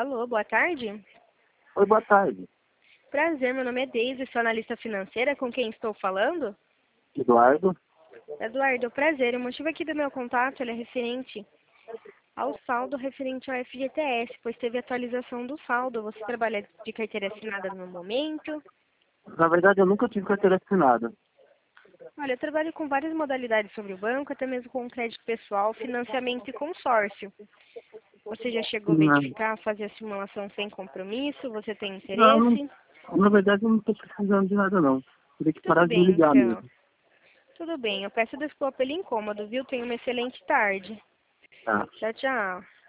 Alô, boa tarde. Oi, boa tarde. Prazer, meu nome é Deise, sou analista financeira. Com quem estou falando? Eduardo. Eduardo, prazer. O motivo aqui do meu contato ele é referente ao saldo referente ao FGTS, pois teve atualização do saldo. Você trabalha de carteira assinada no momento? Na verdade, eu nunca tive carteira assinada. Olha, eu trabalho com várias modalidades sobre o banco, até mesmo com crédito pessoal, financiamento e consórcio. Você já chegou a Não, verificar, fazer a simulação sem compromisso? Você tem não, interesse? na verdade, eu não estou precisando de nada, não. Teria que Tudo parar de me bem, ligar então. mesmo. Tudo bem, eu peço desculpa pelo incômodo, viu? Tenha uma excelente tarde. Tá. Tchau, tchau.